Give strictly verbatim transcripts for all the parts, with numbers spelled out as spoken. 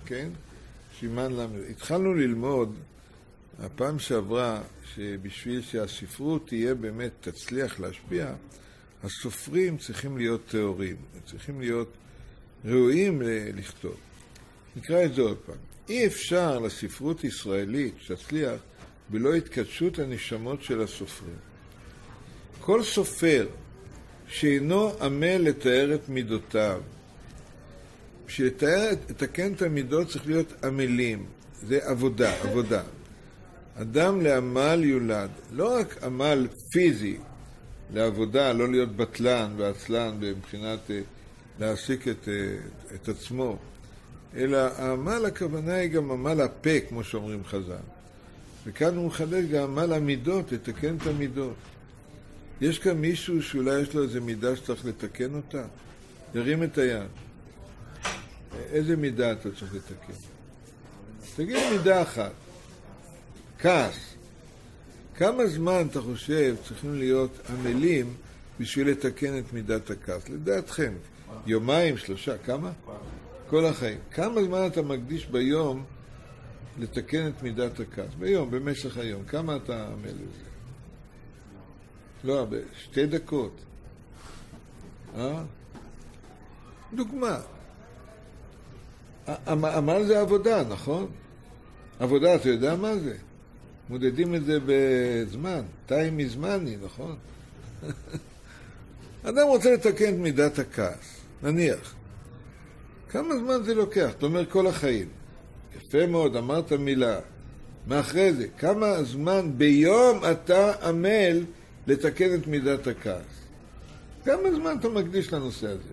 כן? שימן למד. התחלנו ללמוד, הפעם שעברה, שבשביל שהספרות תהיה באמת, תצליח להשפיע, הסופרים צריכים להיות תיאורים, צריכים להיות ראויים לכתוב. נקרא את זה עוד פעם. אי אפשר לספרות ישראלית שתצליח בלא התקדשות הנשמות של הסופרים. כל סופר שאינו עמל לתאר את מידותיו, בשביל לתקן את המידות צריך להיות עמלים, זה עבודה, עבודה. אדם לעמל יולד, לא רק עמל פיזי לעבודה, לא להיות בטלן ועצלן מבחינת להעסיק את, את עצמו, אלא העמל הכוונה היא גם עמל הפה, כמו שאומרים חז"ל. וכאן הוא מחדש גם עמל המידות, לתקן את המידות. יש כאן מישהו שאולי יש לו איזה מידה שצריך לתקן אותה? ירים את היד. איזה מידה אתה צריך לתקן? תגיד מידה אחת. כעס. כמה זמן אתה חושב צריכים להיות עמלים בשביל לתקן את מידת הכעס? לדעתכם, יומיים, שלושה, כמה? כל החיים. כמה זמן אתה מקדיש ביום לתקן את מידת הכעס? ביום, במשך היום. כמה אתה עמל לזה? לא הרבה, שתי דקות. אה? דוגמה. עמל זה עבודה, נכון? עבודה, אתה יודע מה זה? מודדים את זה בזמן, טיים מזמני, נכון? אדם רוצה לתקן את מידת הכעס, נניח. כמה זמן זה לוקח? אתה אומר כל החיים. יפה מאוד, אמרת מילה. מאחרי זה, כמה זמן ביום אתה עמל לתקן את מידת הכעס? כמה זמן אתה מקדיש לנושא הזה?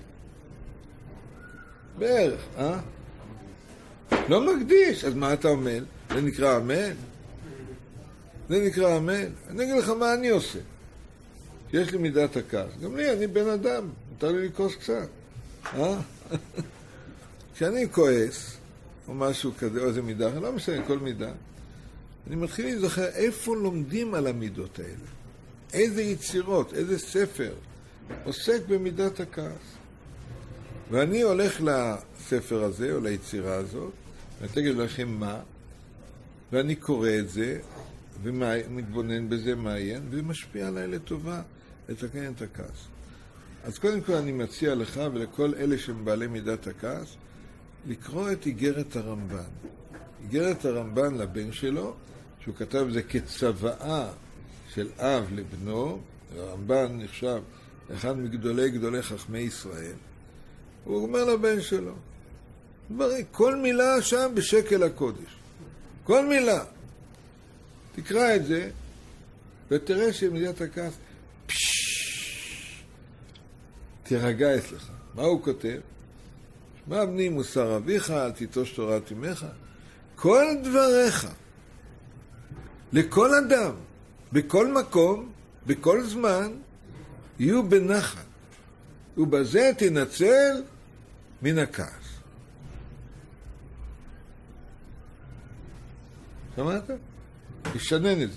בערך, אה? לא מקדיש, אז מה אתה עמל? זה נקרא עמל? זה נקרא עמל? אני אגיד לך מה אני עושה. יש לי מידת הכעס. גם לי, אני בן אדם, מותר לי לכעוס קצת. אה? כשאני כועס, או משהו כזה, או איזה מידה, לא משנה, כל מידה, אני מתחיל להיזכר איפה לומדים על המידות האלה. איזה יצירות, איזה ספר עוסק במידת הכעס. ואני הולך לספר הזה, או ליצירה הזאת, ואני תגיד לכם מה, ואני קורא את זה, ומתבונן בזה, מעיין, ומשפיע עליי לטובה, לתקן את הכעס. אז קודם כל אני מציע לך ולכל אלה שהם בעלי מידת הכעס, לקרוא את איגרת הרמב"ן. איגרת הרמב"ן לבן שלו, שהוא כתב את זה כצוואה של אב לבנו, הרמב"ן נחשב אחד מגדולי גדולי חכמי ישראל, הוא אומר לבן שלו, דברי, כל מילה שם בשקל הקודש. כל מילה. תקרא את זה, ותראה שמידת הכעס, פששש, תירגע אצלך. מה הוא כותב? שמע בני מוסר אביך, אל תיטוש תורת אמך. כל דבריך, לכל אדם, בכל מקום, בכל זמן, יהיו בנחת. ובזה תנצל מן הכעס. שמעת? תשנן את זה.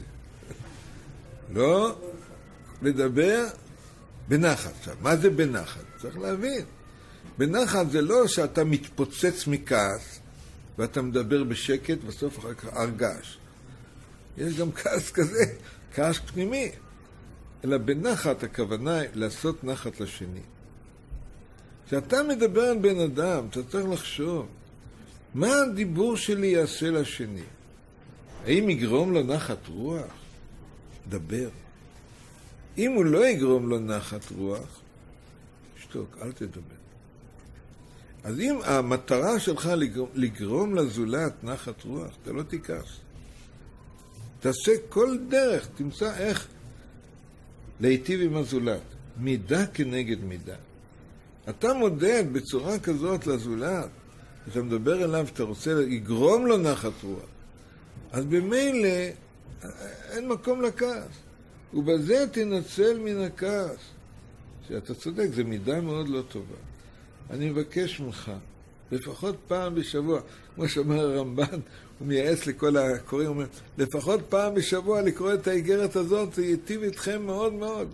לא לדבר בנחת. עכשיו, מה זה בנחת? צריך להבין. בנחת זה לא שאתה מתפוצץ מכעס, ואתה מדבר בשקט, בסוף אחר כך הרגש. יש גם כעס כזה, כעס פנימי. אלא בנחת הכוונה היא לעשות נחת לשני. כשאתה מדבר על בן אדם, אתה צריך לחשוב, מה הדיבור שלי יעשה לשני? האם יגרום לו נחת רוח? דבר. אם הוא לא יגרום לו נחת רוח, שתוק, אל תדבר. אז אם המטרה שלך לגרום, לגרום לזולת נחת רוח, אתה לא תיקח. תעשה כל דרך, תמצא איך להיטיב עם הזולת. מידה כנגד מידה. אתה מודד בצורה כזאת לזולת, אתה מדבר אליו, אתה רוצה לגרום לו נחת רוח. אז במילא אין מקום לכעס. ובזה תנצל מן הכעס. שאתה צודק, זו מידה מאוד לא טובה. אני מבקש ממך, לפחות פעם בשבוע, כמו שאומר הרמב"ן, הוא מייעץ לכל הקוראים, הוא אומר, לפחות פעם בשבוע לקרוא את האיגרת הזאת, זה ייטיב איתכם מאוד מאוד.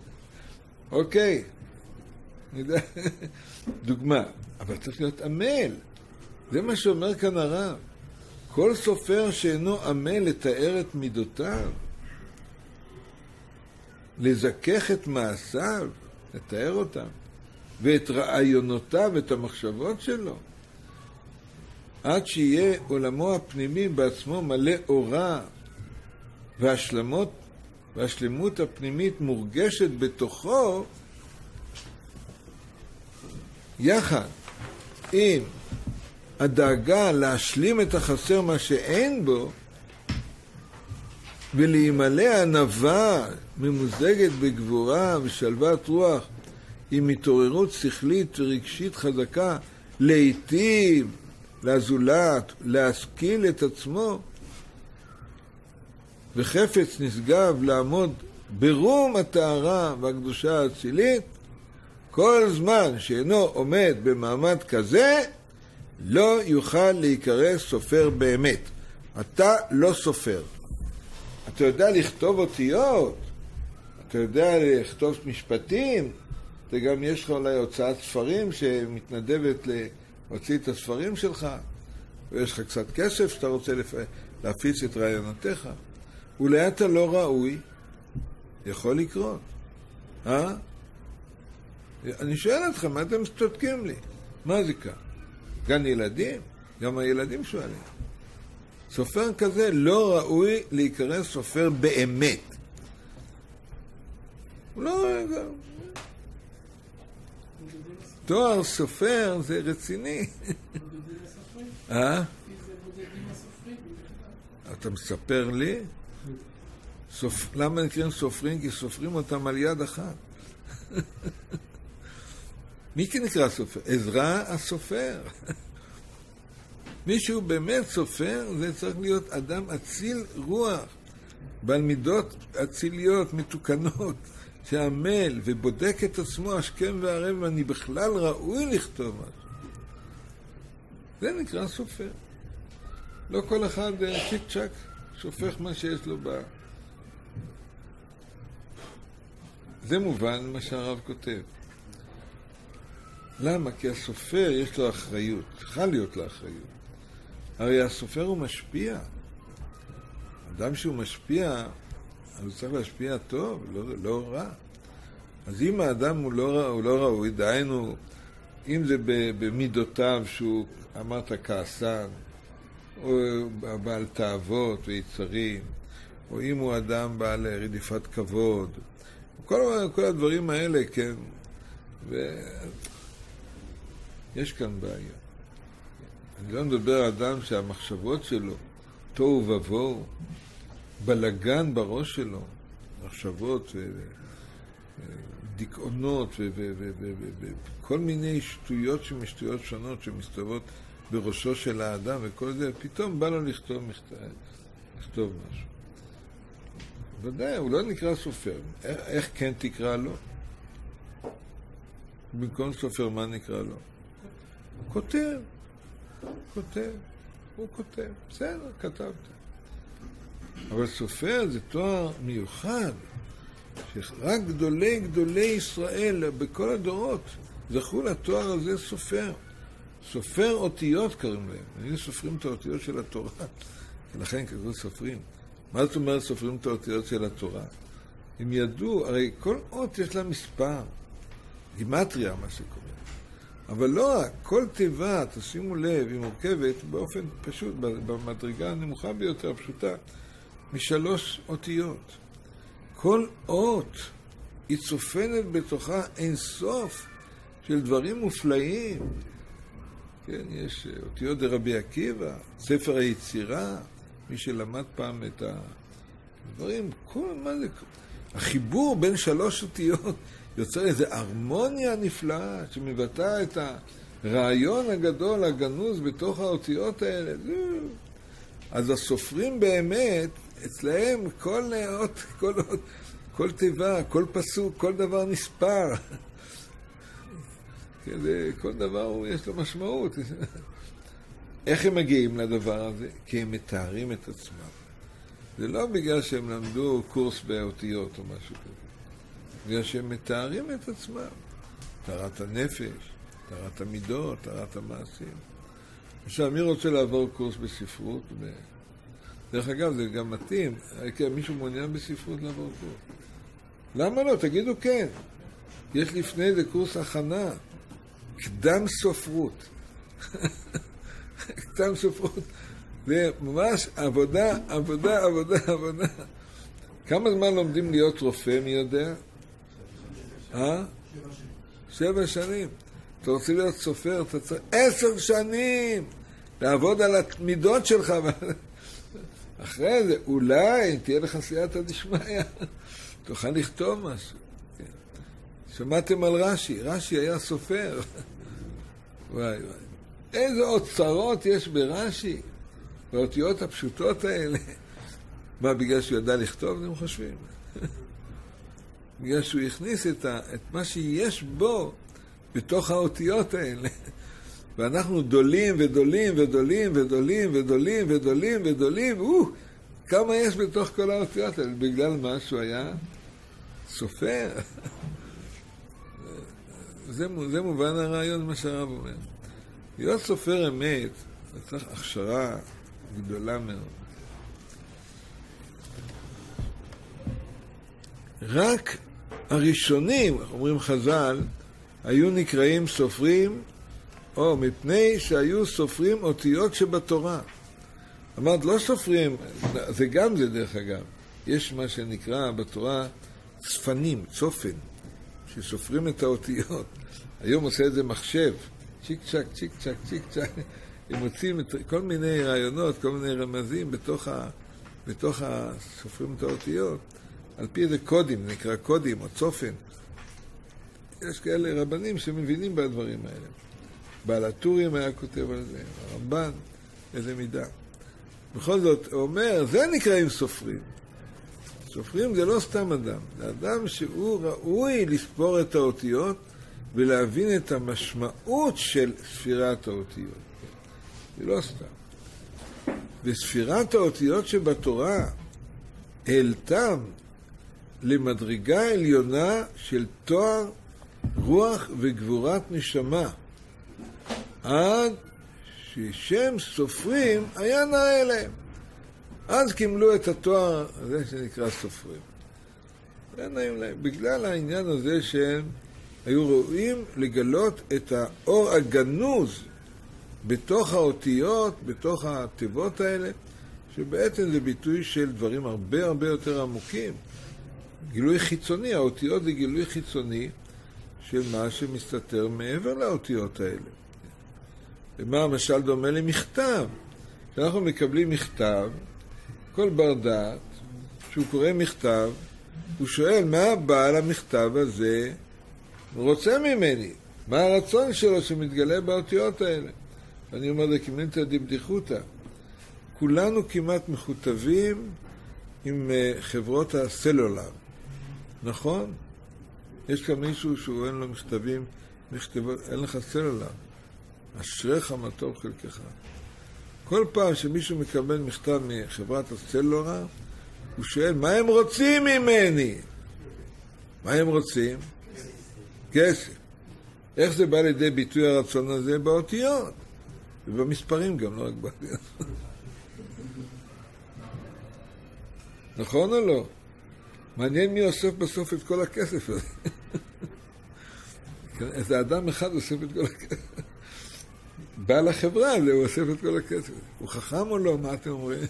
אוקיי. דוגמה. אבל צריך להיות עמל. זה מה שאומר כאן הרב. כל סופר שאינו עמל לתאר את מידותיו, לזכך את מעשיו, לתאר אותם, ואת רעיונותיו, את המחשבות שלו, עד שיהיה עולמו הפנימי בעצמו מלא אורה, והשלמות, והשלמות הפנימית מורגשת בתוכו, יחד עם הדאגה להשלים את החסר מה שאין בו, ולהימלא ענווה ממוזגת בגבורה ושלוות רוח, עם התעוררות שכלית ורגשית חזקה, להיטיב לזולת, להשכיל את עצמו, וחפץ נשגב לעמוד ברום הטהרה והקדושה האצילית, כל זמן שאינו עומד במעמד כזה, לא יוכל להיקרא סופר באמת. אתה לא סופר. אתה יודע לכתוב אותיות, אתה יודע לכתוב משפטים, אתה גם יש לך אולי הוצאת ספרים שמתנדבת להוציא את הספרים שלך, ויש לך קצת כסף שאתה רוצה להפיץ את רעיונותיך. אולי אתה לא ראוי, יכול לקרות. אה? אני שואל אתכם, מה אתם צודקים לי? מה זה כאן? גן ילדים? גם הילדים שואלים. סופר כזה לא ראוי להיקרא סופר באמת. הוא לא... תואר סופר זה רציני. אה? אתה מספר לי? למה נקראים סופרים? כי סופרים אותם על יד אחת. מי נקרא סופר? עזרא הסופר. מישהו באמת סופר, זה צריך להיות אדם אציל רוח, בעל מידות אציליות, מתוקנות, שעמל ובודק את עצמו השכם והערב, ואני בכלל ראוי לכתוב משהו. זה נקרא סופר. לא כל אחד צ'יק צ'ק שופך מה שיש לו בה. זה מובן מה שהרב כותב. למה? כי הסופר יש לו אחריות, צריכה להיות לו אחריות. הרי הסופר הוא משפיע. אדם שהוא משפיע, הוא צריך להשפיע טוב, לא, לא רע. אז אם האדם הוא לא, הוא לא ראוי, דהיינו, אם זה במידותיו שהוא, אמרת, כעסן, או בעל תאוות ויצרים, או אם הוא אדם בעל רדיפת כבוד, כל, כל הדברים האלה, כן, ויש כאן בעיה. אני לא מדבר על אדם שהמחשבות שלו, תוהו ובוהו, בלגן בראש שלו, מחשבות ודיכאונות וכל מיני שטויות שמשטויות שונות שמסתובבות בראשו של האדם וכל זה, פתאום בא לו לכתוב, לכתוב משהו. ודאי, הוא לא נקרא סופר. איך, איך כן תקרא לו? במקום סופר, מה נקרא לו? כותב. כותב. הוא כותב. בסדר, כתבת. אבל סופר זה תואר מיוחד, שרק גדולי גדולי ישראל בכל הדורות זכו לתואר הזה סופר. סופר אותיות קוראים להם. אני סופרים את האותיות של התורה. ולכן כזו סופרים. מה זאת אומרת סופרים את האותיות של התורה? הם ידעו, הרי כל אות יש לה מספר. גימטריה, מה שקורה. אבל לא רק, כל תיבה, תשימו לב, היא מורכבת באופן פשוט, במדרגה הנמוכה ביותר, הפשוטה, משלוש אותיות. כל אות היא צופנת בתוכה אין סוף של דברים מופלאים. כן, יש אותיות דרבי עקיבא, ספר היצירה, מי שלמד פעם את הדברים, כל מה זה, החיבור בין שלוש אותיות יוצר איזו הרמוניה נפלאה שמבטא את הרעיון הגדול, הגנוז בתוך האותיות האלה. אז הסופרים באמת, אצלהם כל אות, כל אות, כל תיבה, כל פסוק, כל דבר נספר. כל דבר יש לו משמעות. איך הם מגיעים לדבר הזה? כי הם מתארים את עצמם. זה לא בגלל שהם למדו קורס באותיות או משהו כזה. בגלל שהם מתארים את עצמם. תארת הנפש, תארת המידות, תארת המעשים. עכשיו, מי רוצה לעבור קורס בספרות? דרך אגב, זה גם מתאים. מישהו מעוניין בספרות לעבור קורס. למה לא? תגידו כן. יש לפני זה קורס הכנה. קדם סופרות. קדם סופרות. זה ממש עבודה, עבודה, עבודה, עבודה. כמה זמן לומדים להיות רופא, מי יודע? אה? שבע שנים. אתה רוצה להיות סופר, אתה צריך עשר שנים לעבוד על המידות שלך. אחרי זה, אולי תהיה לך סייעתא דשמיא, תוכל לכתוב משהו. שמעתם על רש"י, רש"י היה סופר. וואי וואי. איזה אוצרות יש ברש"י, באותיות הפשוטות האלה. מה, בגלל שהוא ידע לכתוב, אתם חושבים? בגלל שהוא הכניס את, ה, את מה שיש בו בתוך האותיות האלה. ואנחנו דולים ודולים ודולים ודולים ודולים ודולים ודולים, או, כמה יש בתוך כל האותיות האלה, בגלל מה שהוא היה סופר. זה, זה מובן הרעיון מה שהרב אומר. להיות סופר אמת, זה צריך הכשרה גדולה מאוד. רק הראשונים, אומרים חז"ל, היו נקראים סופרים, או מפני שהיו סופרים אותיות שבתורה. אמרת, לא סופרים, זה גם זה דרך אגב. יש מה שנקרא בתורה צפנים, צופן, שסופרים את האותיות. היום עושה את זה מחשב, צ'יק צ'ק, צ'יק צ'ק, צ'יק צ'ק. הם מוצאים את כל מיני רעיונות, כל מיני רמזים בתוך ה... בתוך הסופרים את האותיות. על פי איזה קודים, נקרא קודים או צופן. יש כאלה רבנים שמבינים בדברים האלה. בעל הטורים היה כותב על זה, הרמב"ן, איזה מידה. בכל זאת, הוא אומר, זה נקראים סופרים. סופרים זה לא סתם אדם, זה אדם שהוא ראוי לספור את האותיות ולהבין את המשמעות של ספירת האותיות. זה לא סתם. וספירת האותיות שבתורה העלתם למדרגה עליונה של תואר רוח וגבורת נשמה, עד ששם סופרים היה נאה להם. אז קימלו את התואר הזה שנקרא סופרים. היה נעים להם, בגלל העניין הזה שהם היו ראויים לגלות את האור הגנוז בתוך האותיות, בתוך התיבות האלה, שבעצם זה ביטוי של דברים הרבה הרבה יותר עמוקים. גילוי חיצוני, האותיות זה גילוי חיצוני של מה שמסתתר מעבר לאותיות האלה. ומה המשל דומה למכתב? כשאנחנו מקבלים מכתב, כל בר דעת, כשהוא קורא מכתב, הוא שואל מה בעל המכתב הזה רוצה ממני? מה הרצון שלו שמתגלה באותיות האלה? אני אומר דקימנתא דבדיחותא. כולנו כמעט מכותבים עם חברות הסלולר. נכון? יש כאן מישהו שהוא אין לו מכתבים, מכתבות, אין לך סלולר. אשריך מה טוב חלקך. כל פעם שמישהו מקבל מכתב מחברת הסלולר, הוא שואל, מה הם רוצים ממני? מה הם רוצים? כסף. איך זה בא לידי ביטוי הרצון הזה? באותיות. ובמספרים גם, לא רק באותיות. נכון או לא? מעניין מי אוסף בסוף את כל הכסף הזה. איזה אדם אחד אוסף את כל הכסף. בעל החברה הזה הוא אוסף את כל הכסף. הוא חכם או לא? מה אתם אומרים?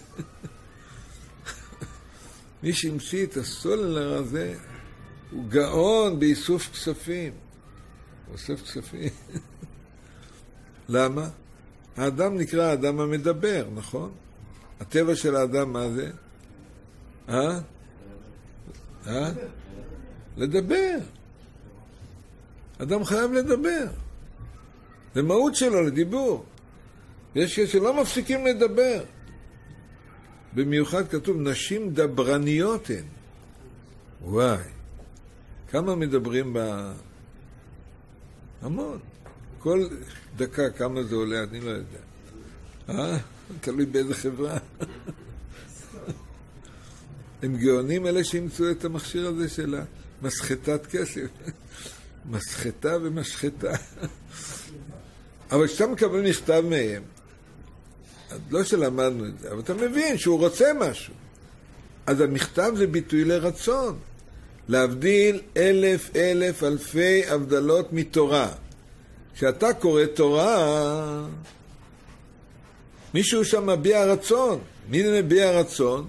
מי שהמציא את הסוללר הזה הוא גאון באיסוף כספים. הוא אוסף כספים. למה? האדם נקרא האדם המדבר, נכון? הטבע של האדם מה זה? אה? אה? לדבר. אדם חייב לדבר. זה מהות שלו, לדיבור. יש שלא מפסיקים לדבר. במיוחד כתוב, נשים דברניות הן. וואי. כמה מדברים ב... המון. כל דקה כמה זה עולה, אני לא יודע. אה? תלוי באיזה חברה. הם גאונים אלה שימצאו את המכשיר הזה של המסחטת כסף. מסחטה ומשחטה. אבל כשאתה מקבל מכתב מהם, לא שלמדנו את זה, אבל אתה מבין שהוא רוצה משהו. אז המכתב זה ביטוי לרצון. להבדיל אלף אלף אלפי הבדלות מתורה. כשאתה קורא תורה, מישהו שם מביע רצון. מי מביע רצון?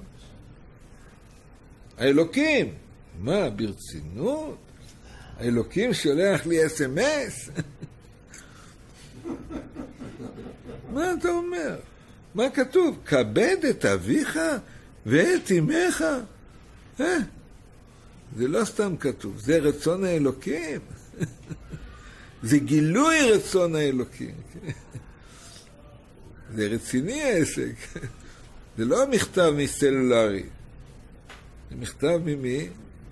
האלוקים. מה, ברצינות? האלוקים שולח לי אס אם אס? מה אתה אומר? מה כתוב? כבד את אביך ואת אמך. אה? זה לא סתם כתוב, זה רצון האלוקים. זה גילוי רצון האלוקים. זה רציני העסק. זה לא מכתב מסלולרי. זה מכתב ממי?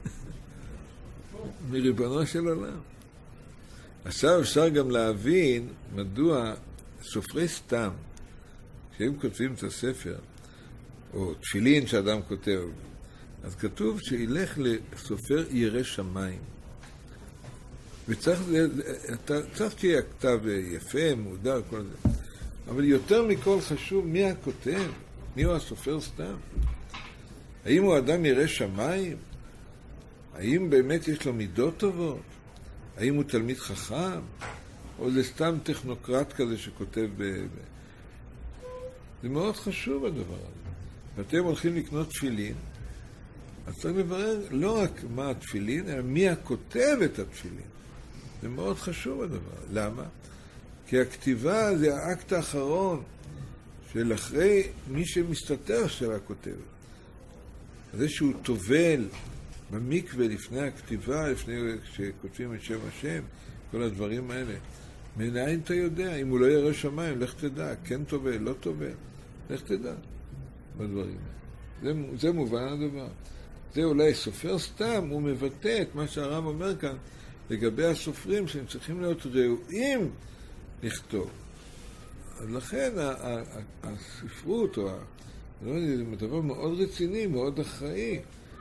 מריבונו של עולם. עכשיו אפשר גם להבין מדוע סופרי סתם, כשהם כותבים את הספר, או תפילין שאדם כותב, אז כתוב שילך לסופר ירא שמיים. וצריך צריך שיהיה כתב יפה, מודע, כל זה. אבל יותר מכל חשוב מי הכותב, מי הוא הסופר סתם. האם הוא אדם ירא שמיים? האם באמת יש לו מידות טובות? האם הוא תלמיד חכם? או זה סתם טכנוקרט כזה שכותב ב... זה מאוד חשוב הדבר הזה. ואתם הולכים לקנות תפילין, אז צריך לברר לא רק מה התפילין, אלא מי הכותב את התפילין. זה מאוד חשוב הדבר. למה? כי הכתיבה זה האקט האחרון של אחרי מי שמסתתר של הכותב. זה שהוא טובל במקווה לפני הכתיבה, לפני שכותבים את שם השם, כל הדברים האלה. מנין אתה יודע? אם הוא לא ירא שמיים, לך תדע, כן טובל, לא טובל, לך תדע בדברים האלה. זה, זה מובן הדבר. זה אולי סופר סתם, הוא מבטא את מה שהרב אומר כאן, לגבי הסופרים שהם צריכים להיות ראויים לכתוב. אז לכן הספרות, או לא יודע, זה דבר מאוד רציני, מאוד אחראי.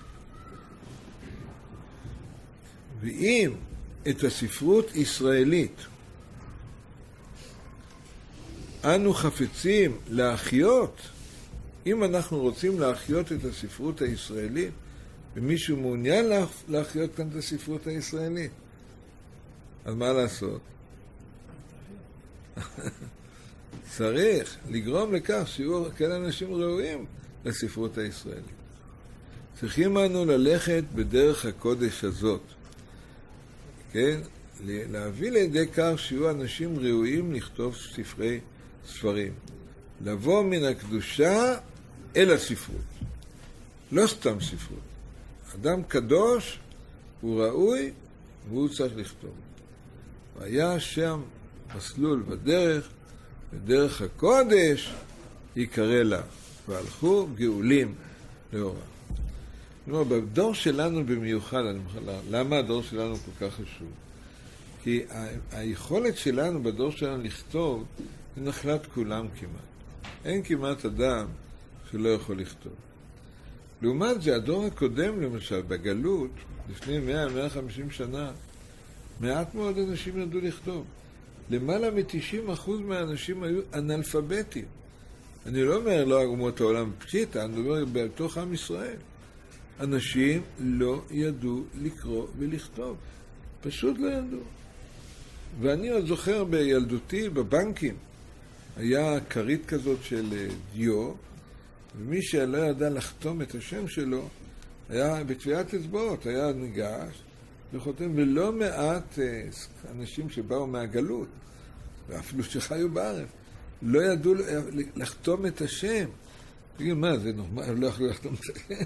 ואם את הספרות ישראלית אנו חפצים להחיות, אם אנחנו רוצים להחיות את הספרות הישראלית, ומישהו מעוניין להחיות כאן את הספרות הישראלית, אז מה לעשות? צריך לגרום לכך שיהיו כאלה אנשים ראויים לספרות הישראלית. צריכים אנו ללכת בדרך הקודש הזאת, כן? להביא לידי כך שיהיו אנשים ראויים לכתוב ספרי ספרים. לבוא מן הקדושה אל הספרות. לא סתם ספרות. אדם קדוש הוא ראוי והוא צריך לכתוב. והיה שם מסלול בדרך, בדרך הקודש יקרא לה, והלכו גאולים לאורה. כלומר, בדור שלנו במיוחד, אני מחלה, למה הדור שלנו כל כך חשוב? כי ה- היכולת שלנו בדור שלנו לכתוב היא נחלת כולם כמעט. אין כמעט אדם שלא יכול לכתוב. לעומת זה, הדור הקודם למשל, בגלות, לפני מאה עד מאה וחמישים שנה, מעט מאוד אנשים ידעו לכתוב. למעלה מ-תשעים אחוז מהאנשים היו אנאלפביתים. אני לא אומר לא אומות העולם פשיטה, אני מדבר בתוך עם ישראל. אנשים לא ידעו לקרוא ולכתוב. פשוט לא ידעו. ואני עוד זוכר בילדותי בבנקים, היה קרית כזאת של דיו, ומי שלא ידע לחתום את השם שלו, היה בטביעת אצבעות, היה ניגש וחותם, ולא מעט אנשים שבאו מהגלות, ואפילו שחיו בארץ, לא ידעו לחתום את השם. תגיד, מה, זה נורמל, לא יכלו לחתום את השם?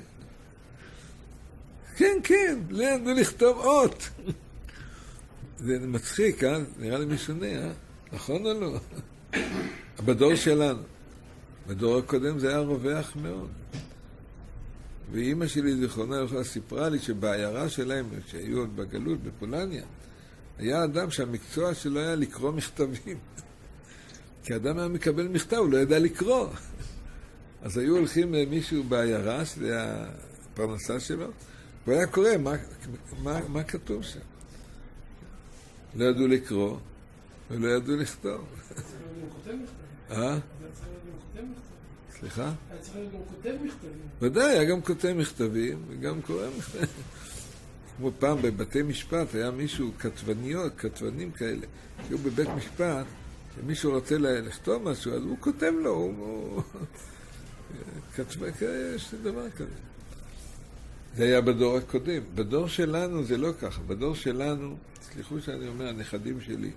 כן, כן, לא ידעו לכתוב אות. זה מצחיק, אה? נראה לי משונה, אה? נכון או לא? בדור שלנו. בדור הקודם זה היה רווח מאוד. ואימא שלי זיכרונה לברכה סיפרה לי שבעיירה שלהם, שהיו עוד בגלות, בפולניה, היה אדם שהמקצוע שלו היה לקרוא מכתבים. כי אדם היה מקבל מכתב, הוא לא ידע לקרוא. אז היו הולכים למישהו בעיירה, שזה הפרנסה שלו, והוא היה קורא מה, מה, מה כתוב שם. לא ידעו לקרוא, ולא ידעו לכתוב. זה לא חותם מכתב? אה? זה צריך להיות סליחה? היה צריך להיות גם כותב מכתבים. ודאי, היה גם כותב מכתבים וגם קורא מכתבים. כמו פעם בבתי משפט היה מישהו, כתבניות, כתבנים כאלה, שהיו בבית משפט, שמישהו רוצה לכתוב משהו, אז הוא כותב לו, הוא כתב, יש דבר כזה. זה היה בדור הקודם. בדור שלנו זה לא ככה. בדור שלנו, סליחו שאני אומר, הנכדים שלי,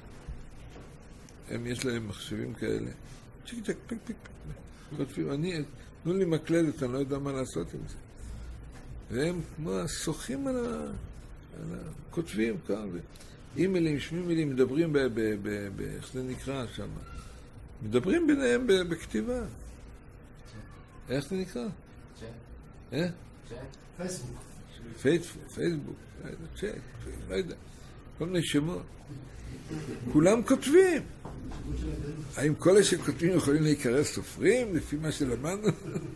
הם יש להם מחשבים כאלה. צ'יק צ'ק, פיק פיק פיק. כותבים, אני, תנו לי מקלדת, אני לא יודע מה לעשות עם זה. והם כמו שוחים על ה... על ה... כותבים כאן, אימיילים, שמימיילים, מדברים ב... ב... ב... ב... איך זה נקרא שם? מדברים ביניהם ב... בכתיבה. איך זה נקרא? צ'אט. אה? צ'אט. פייסבוק. פייסבוק, פייסבוק, צ'אט, לא יודע. כל מיני שמות. כולם כותבים. האם כל אלה שכותבים יכולים להיקרא סופרים לפי מה שלמדנו?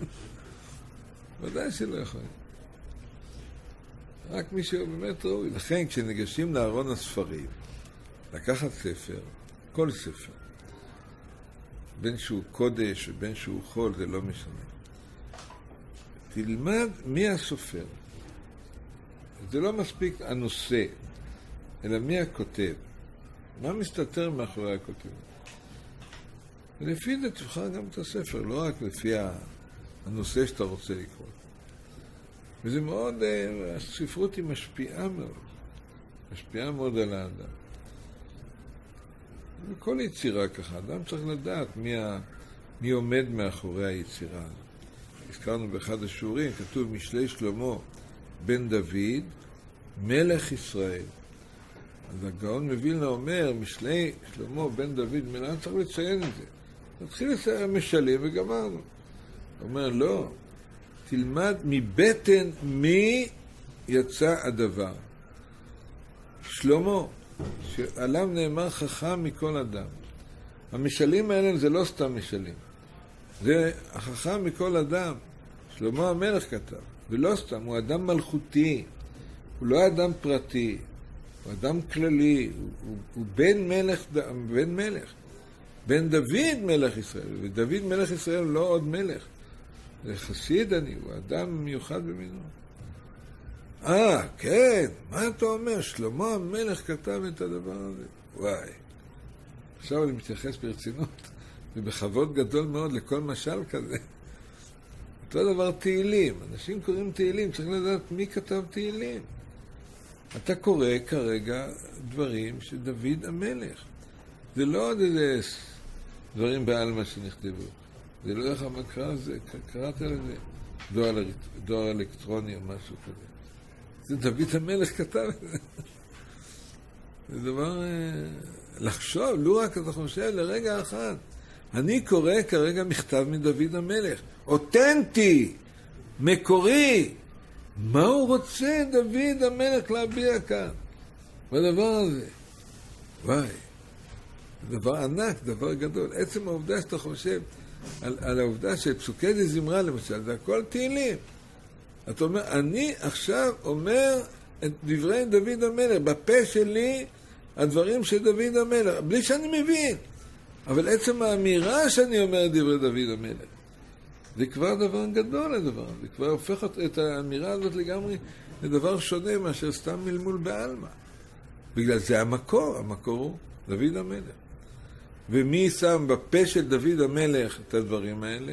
ודאי שלא יכולים. רק מי שהוא באמת ראוי. לכן כשניגשים לארון הספרים, לקחת ספר, כל ספר, בין שהוא קודש ובין שהוא חול, זה לא משנה. תלמד מי הסופר. זה לא מספיק הנושא, אלא מי הכותב. מה מסתתר מאחורי הכותב? ולפי זה תבחר גם את הספר, לא רק לפי הנושא שאתה רוצה לקרוא. וזה מאוד, הספרות היא משפיעה מאוד. משפיעה מאוד על האדם. וכל יצירה ככה, אדם צריך לדעת מי, ה, מי עומד מאחורי היצירה. הזכרנו באחד השיעורים, כתוב משלי שלמה בן דוד, מלך ישראל. אז הגאון מווילנה אומר, משלי שלמה בן דוד מלך, צריך לציין את זה. נתחיל לציין משלים וגמרנו. הוא אומר, לא, תלמד מבטן מי יצא הדבר. שלמה, שעליו נאמר חכם מכל אדם. המשלים האלה זה לא סתם משלים. זה החכם מכל אדם. שלמה המלך כתב. ולא סתם, הוא אדם מלכותי. הוא לא אדם פרטי. הוא אדם כללי. הוא, הוא, הוא בן מלך, בן מלך. בן דוד מלך ישראל. ודוד מלך ישראל הוא לא עוד מלך. זה חסיד אני, הוא אדם מיוחד במינו. אה, כן, מה אתה אומר? שלמה המלך כתב את הדבר הזה. וואי. עכשיו אני מתייחס ברצינות, ובכבוד גדול מאוד לכל משל כזה. אותו דבר תהילים. אנשים קוראים תהילים, צריך לדעת מי כתב תהילים. אתה קורא כרגע דברים שדוד המלך. זה לא עוד איזה דברים בעלמא שנכתבו. זה לא איך המקרא הזה, קראת לזה דואר, דואר אלקטרוני או משהו כזה. זה דוד המלך כתב את זה. זה דבר לחשוב, לא רק אתה חושב לרגע אחד. אני קורא כרגע מכתב מדוד המלך, אותנטי, מקורי. מה הוא רוצה דוד המלך להביע כאן? בדבר הזה. וואי, דבר ענק, דבר גדול. עצם העובדה שאתה חושב על, על העובדה שפסוקי דזמרה למשל, זה הכל תהילים. אתה אומר, אני עכשיו אומר את דברי דוד המלך, בפה שלי הדברים של דוד המלך, בלי שאני מבין. אבל עצם האמירה שאני אומר את דברי דוד המלך, זה כבר דבר גדול הדבר, זה כבר הופך את האמירה הזאת לגמרי לדבר שונה מאשר סתם מלמול בעלמא. בגלל זה המקור, המקור הוא דוד המלך. ומי שם בפה של דוד המלך את הדברים האלה?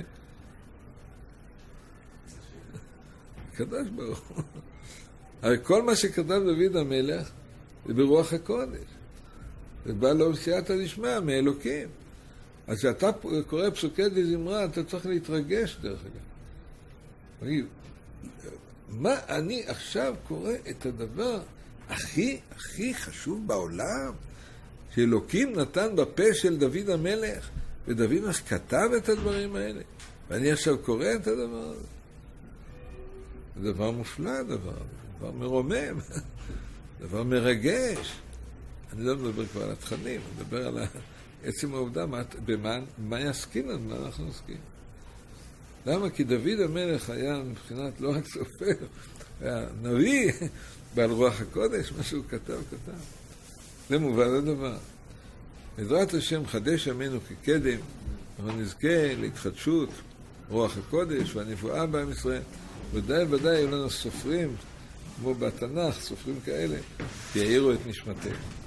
קדוש ברוך הוא. הרי כל מה שכתב דוד המלך זה ברוח הקודש. זה בא לו בסייעתא דשמיא מאלוקים. אז כשאתה קורא פסוקי דזמרה, אתה צריך להתרגש דרך אגב. מה אני עכשיו קורא את הדבר הכי הכי חשוב בעולם? שאלוקים נתן בפה של דוד המלך, ודוד המלך כתב את הדברים האלה, ואני עכשיו קורא את הדבר הזה. זה דבר מופלא, דבר, דבר מרומם, דבר מרגש. אני לא מדבר כבר על התכנים, אני מדבר על עצם העובדה, מה, במה, מה יסכים על מה אנחנו עוסקים. למה? כי דוד המלך היה מבחינת לא רק סופר, היה נביא, בעל רוח הקודש, מה שהוא כתב, כתב. זה מובן לדבר. בעזרת השם חדש ימינו כקדם, אבל נזכה להתחדשות רוח הקודש והנבואה בעם ישראל. ודאי ודאי היו לנו סופרים, כמו בתנ"ך, סופרים כאלה, יאירו את נשמתנו.